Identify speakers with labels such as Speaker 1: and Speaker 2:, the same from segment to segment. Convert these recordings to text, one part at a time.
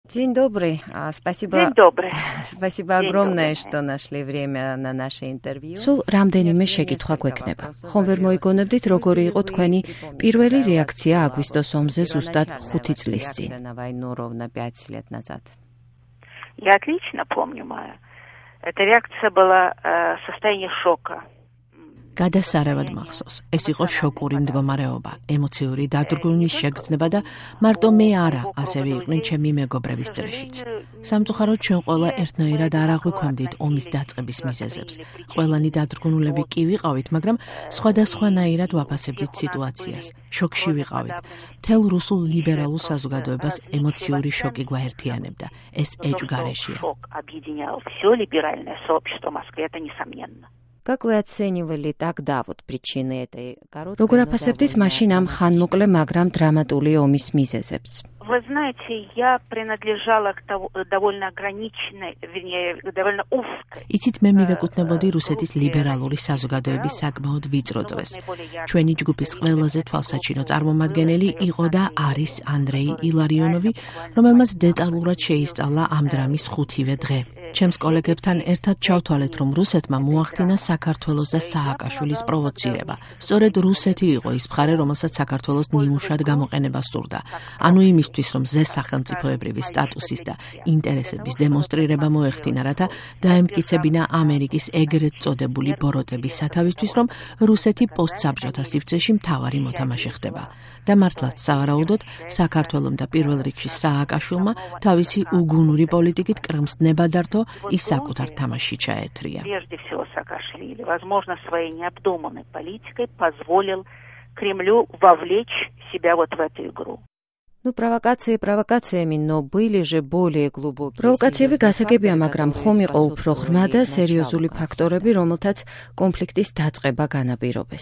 Speaker 1: День добрый. Спасибо.
Speaker 2: День добрый.
Speaker 1: Спасибо огромное, что нашли время на наше интервью.
Speaker 3: სულ რამდენიმე შეკითხვა გვექნება. ხომ ვერ მოიგონებდით, როგორი იყო თქვენი პირველი რეაქცია აგვისტოს ომზე ზუსტად 5 წლის წინ?
Speaker 1: На войну ровно 5 лет назад.
Speaker 2: Я отлично помню, Майя. Эта реакция была состояние шока.
Speaker 3: გადასარევად მახსოვს. ეს იყო შოკური მდგომარეობა, ემოციური დადგმის შეგრძნება და მარტო მე არა, ასევე იყვნენ ჩემი მეგობრების წრეშიც. სამწუხაროდ ჩვენ ყველა ერთნაირად არ აღვიქვამდით ომის დაწყების მიზეზებს. ყველანი დადგმულები კი ვიყავით, მაგრამ სხვადასხვანაირად ვაფასებდით სიტუაციას. შოკში ვიყავით. მთელ რუსულ ლიბერალურ საზოგადოებას ემოციური შოკი გვაერთიანებდა. ეს ეჭვგარეშეა.
Speaker 1: Как вы оценивали тогда причины этой короткой?
Speaker 3: Როგორ აფასებდით მაშინ ამ ხანმოკლე, მაგრამ დრამატული ომის მიზეზებს?
Speaker 2: Вы знаете, я принадлежала к довольно ограниченной, вернее, довольно узкой.
Speaker 3: იცით, მე მივეკუთვნებოდი რუსეთის ლიბერალური საზოგადოების საკმაოდ ვიწრო წრეს. ჩვენი ჯგუფის ყველაზე თვალსაჩინო წარმომადგენელი იყო და არის ანდრეი ილარიონოვი, რომელმაც დეტალურად შეისწავლა ამ დრამის 5-ვე დღე. ჩემს კოლეგებთან ერთად ჩავთვალეთ, რომ რუსეთმა მოახდინა საქართველოს და სააკაშვილის პროვოცირება. სწორედ რუსეთი იყო ის მხარე, რომელსაც საქართველოს ნიმუშად გამოყენება სურდა. ანუ იმისთვის, რომ ზე სახელმწიფოებრივი სტატუსის და ინტერესების დემონსტრირება მოეხდინა, რათა დაემტკიცებინა ამერიკის ეგრეთ წოდებული ბოროტების სათავისთვის, რომ რუსეთი პოსტსაბჭოთა სივრცეში მთავარი მოთამაშე ხდება. და მართლაც სავარაუდოდ საქართველომ და პირველ რიგში სააკაშვილმა თავისი უგუნური პოლიტიკით კრემლს ნებადართო ის საკუთარ თამაშში ჩაეთრია.
Speaker 2: Прежде всего Саакашвили, возможно, своей необдуманной политикой позволил Кремлю вовлечь себя в эту игру.
Speaker 1: Провокациями, но были же более глубокие.
Speaker 3: Პროვოკაციები გასაგებია, მაგრამ ხომ იყო უფრო ღრმა და სერიოზული факторები, რომელთაც კონფლიქტის დაწყება განაპირობეს.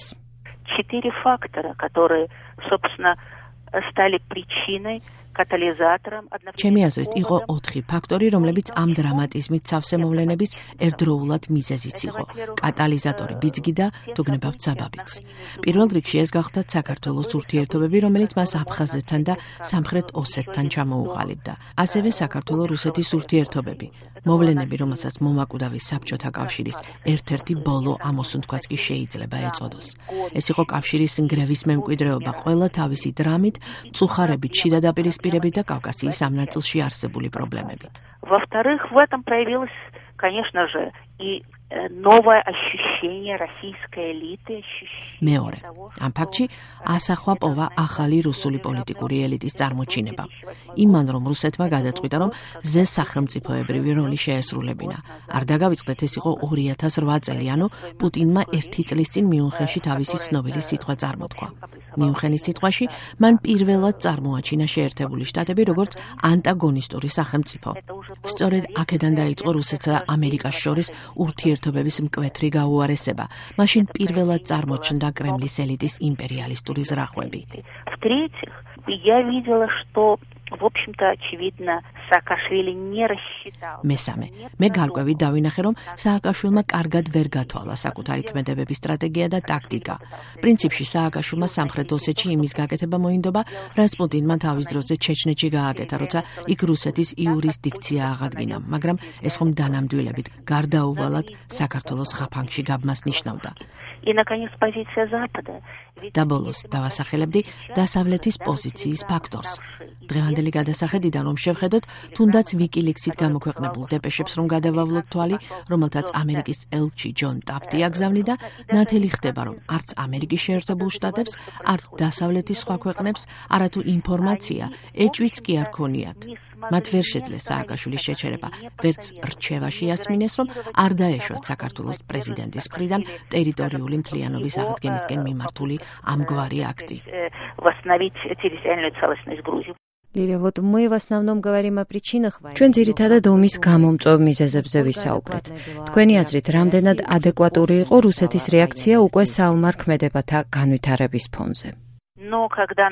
Speaker 2: 4 фактора, которые, собственно, стали причиной, катализатором.
Speaker 3: ჩემი აზრით, იყო 4 ფაქტორი, რომლებიც ამ დრამატიზმით სავსე მოვლენების ერთდროულად მიზეზიც იყო. კატალიზატორი ბიძგი და თუგნებავთ საბაბიც. პირველ რიგში ეს გახდათ საქართველოს ურთიერთობები, რომელიც მას აფხაზეთთან და სამხრეთ ოსეთთან ჩამოუყალიბდა. ასევე საქართველო-რუსეთის ურთიერთობები. მოვლენები, რომელსაც მომაკვდავი საბჭოთა კავშირის ერთ-ერთი ბოლო ამოსუნთქვაც კი შეიძლება ეწოდოს. ეს იყო კავშირის ნგრევის მემკვიდრეობა ყველა თავისი დრამით, მწუხარებით, შიდა დაპირისპირებით და კავკასიის ამ ნაწილში არსებული პრობლემებით.
Speaker 2: Во-вторых, в этом проявилось, конечно же, и новое ощущение российской элиты.
Speaker 3: მეორე, ამ ფაქტში ასახვა პოვა ახალი რუსული პოლიტიკური ელიტის წარმოჩინება. იმან, რომ რუსეთმა გადაწყვიტა, რომ ზე სახელმწიფოებრივი როლი შეესრულებინა. არ დაგავიწყდეთ, ეს იყო 2008 წელი, ანუ პუტინმა 1 წლის წინ მიუნხენში თავისი ცნობილი სიტყვა წარმოთქვა. მიუნხენის სიტყვაში მან პირველად წარმოაჩინა შეერთებული შტატები როგორც ანტაგონისტური სახელმწიფო. სწორედ აქედან დაიწყო რუსეთსა და ამერიკას შორის ურთიერთობების მკვეთრი გაუარესება. მაშინ პირველად წარმოჩნდა კრემლის ელიტის იმპერიალისტური ზრახვები.
Speaker 2: В-третьих, я видела, что, в общем-то, очевидно, Саакашвили не рассчитал.
Speaker 3: მესამე, მე გარკვევით დავინახე, რომ სააკაშვილმა კარგად ვერ გათვალა საკუთარი ქმედებების სტრატეგია და ტაქტიკა. პრინციპში სააკაშვილმა სამხრეთ ოსეთში იმის გაკეთება მოინდობა, რაც პუტინმა თავის დროზე ჩეჩნეთში გააკეთა, როცა იქ რუსეთის იურისდიქცია აღადგინა, მაგრამ ეს ხომ დანამდვილებით გარდაუვალად საქართველოს ხაფანგში გაბმას ნიშნავდა.
Speaker 2: И, наконец, позиция Запада.
Speaker 3: და ბოლოს დავასახელებდი დასავლეთის პოზიციის ფაქტორს. დღევანდელი გადასახედიდან რომ შევხედოთ, თუნდაც ვიკილიქსით გამოქვეყნებულ დეპეშებს რომ გადავავლოთ თვალი, რომელთაც ამერიკის ელჩი ჯონ ტაფტი აგზავნი და ნათელი ხდება, რომ არც ამერიკის შეერთებულ შტატებს, არც დასავლეთის სხვა ქვეყნებს არათუ ინფორმაცია, ეჭვიც კი არ ქონიათ. მათ ვერ შეძლეს სააკაშვილის შეჩერება, ვერც რჩევაში ასმინეს, რომ არ დაეშვათ საქართველოს პრეზიდენტის მხრიდან ტერიტორიული მთლიანობის აღდგენისკენ მიმართული ამგვარი აქტი.
Speaker 2: Восстановить территориальную целостность Грузии.
Speaker 1: Лилия, мы в основном говорим о причинах войны.
Speaker 3: ჩვენ ძირითადად ომის გამომწვევ მიზეზებზე ვისაუბრეთ. თქვენი აზრით, რამდენად ადეკვატური იყო რუსეთის რეაქცია უკვე საომარ ქმედებათა განვითარების фонზე?
Speaker 2: Но когда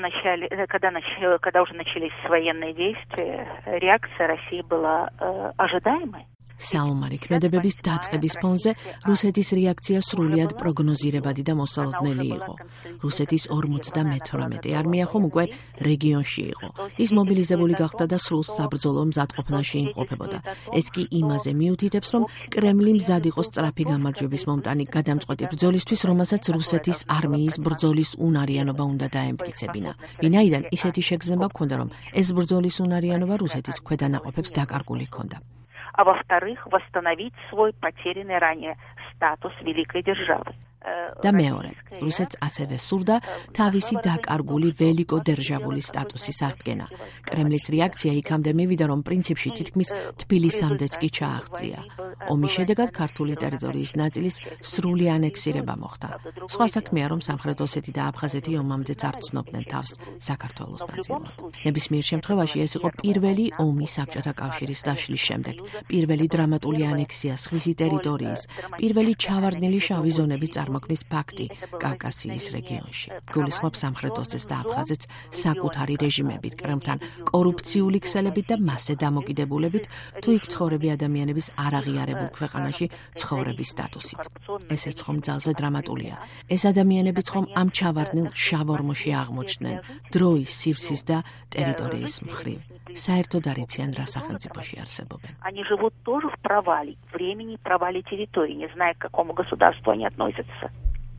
Speaker 2: уже начались военные действия, реакция России была ожидаемой.
Speaker 3: საომარი ქმედებების დაწყების ფონზე რუსეთის რეაქცია სრულიად პროგნოზირებადი და მოსალოდნელი იყო. რუსეთის 58 არმია ხომ უკვე რეგიონში იყო. ის მობილიზებული გახდა და სრულ საბრძოლო მზადყოფნაში იმყოფებოდა. ეს კი იმაზე მიუთითებს, რომ კრემლი მზად იყო სწრაფი გამარჯვების მომტანი გადამწყვეტი ბრძოლისთვის, რომელსაც რუსეთის არმიის ბრძოლის უნარიანობა უნდა დაემტკიცებინა. ვინაიდან ისეთი შეგრძნება ჰქონდა, რომ ეს ბრძოლის უნარიანობა რუსეთის ქვედანაყოფებს დაკარგული ჰქონდა.
Speaker 2: А во-вторых, восстановить свой потерянный ранее статус великой державы.
Speaker 3: და მეორე, რუსეთს ასევე სურდა თავისი დაკარგული ველიკო-დერჟავული სტატუსის აღდგენა. კრემლის რეაქცია იქამდე მივიდა, რომ პრინციპში თითქმის თბილისამდეც კი ჩააღწია. ომის შედეგად ქართული ტერიტორიის ნაწილის სრული ანექსირება მოხდა. სხვა საქმეა, რომ სამხრეთ ოსეთი და აფხაზეთი ომამდეც არ ცნობდნენ თავს საქართველოს ნაწილად. ნებისმიერ შემთხვევაში ეს იყო პირველი ომი საბჭოთა კავშირის დაშლის შემდეგ, პირველი დრამატული ანექსია სხვისი ტერიტორიის, პირველი ჩავარდნილი შავი ზონების წარმოქმნის ფაქტი კავკასიის რეგიონში. გულისხმობს სამხრეთ ოსეთს და აფხაზეთს საკუთარი რეჟიმებით, კრემლთან კორუფციული ქსელებით და მასზე დამოკიდებულებით, თუ იქ ცხოვრები ადამიანების არაღიარებულ ქვეყანაში ცხოვრების სტატუსით. ესეც ხომ ძალზე დრამატულია. ეს ადამიანებიც ხომ ამ ჩავარდნილ შავ ორმოში აღმოჩნდნენ დროის, სივრცის და ტერიტორიის მხრივ. საერთოდ არ იციან რა სახელმწიფოში არსებობენ.
Speaker 2: Они живут тоже в провале времени, провале территории, не зная, к какому государству они относятся.